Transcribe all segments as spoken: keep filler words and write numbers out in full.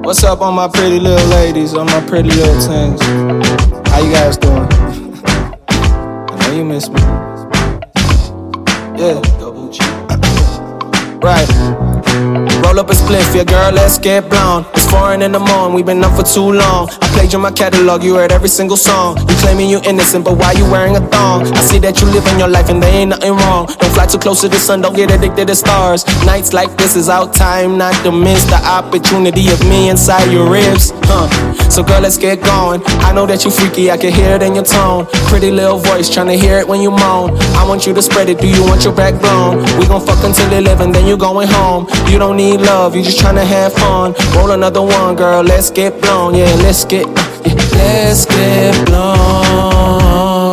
What's up on my pretty little ladies, on my pretty little things? How you guys doing? I know you miss me. Yeah. Right. Roll up a spliff, yeah girl, let's get blown. It's foreign in the morning, we've been up for too long. I played you my catalog, you heard every single song. You claiming you innocent, but why you wearing a thong? I see that you living your life and there ain't nothing wrong. Don't fly too close to the sun, don't get addicted to stars. Nights like this is our time, not to miss the opportunity of me inside your ribs. Huh. So girl, let's get going. I know that you freaky, I can hear it in your tone. Pretty little voice, tryna hear it when you moan. I want you to spread it, do you want your back blown? We gon' fuck until eleven, then you going home. You don't need love, you just tryna have fun. Roll another one, girl, let's get blown. Yeah, let's get, yeah, let's get blown.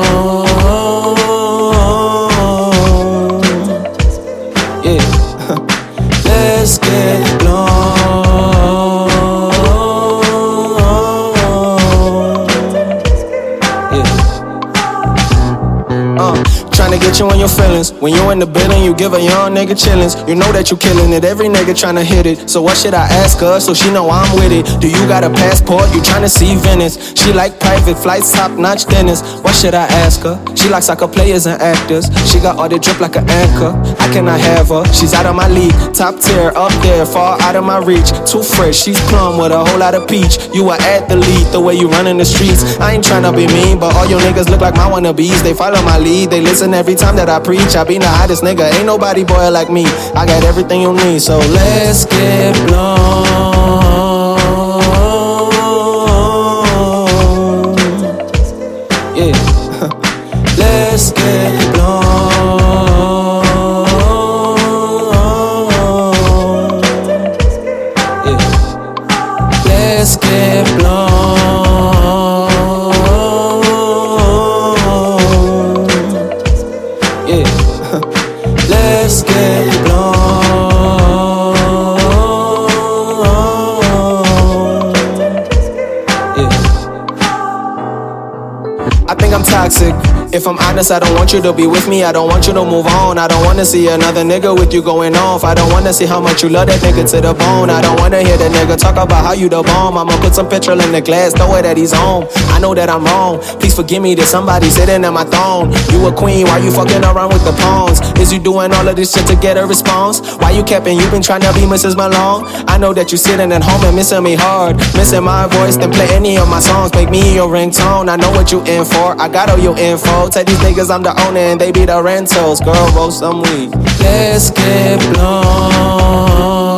Yeah, let's get blown. Tryna get you in your feelings. When you in the building, you give a young nigga chillings. You know that you killing it, every nigga tryna hit it. So what should I ask her, so she know I'm with it? Do you got a passport, you tryna see Venice? She like private flights, top-notch dinners. What should I ask her? She likes soccer players and actors. She got all the drip like an anchor. I cannot have her, she's out of my league. Top tier, up there, far out of my reach. Too fresh, she's plum with a whole lot of peach. You are athlete, the way you run in the streets. I ain't tryna be mean, but all your niggas look like my wannabes. They follow my lead, they listen every time that I preach. I be the hottest nigga, ain't nobody boy like me. I got everything you need, so let's get blown. Yeah, let's get blown. Yeah, let's get blown. Let's get blown. Yeah. I think I'm toxic. If I'm honest, I don't want you to be with me. I don't want you to move on. I don't wanna see another nigga with you going off. I don't wanna see how much you love that nigga to the bone. I don't wanna hear that nigga talk about how you the bomb. I'ma put some petrol in the glass, throw it at his home. I know that I'm wrong. Please forgive me that somebody sitting in my throne. You a queen, why you fucking around with the pawns? Is you doing all of this shit to get a response? Why you capping? You been trying to be Missus Malone? I know that you sitting at home and missing me hard. Missing my voice, then play any of my songs. Make me your ringtone. I know what you in for. I got all your info. Tell these niggas I'm the owner and they be the rentals. Girl, roll some weed. Let's get blown.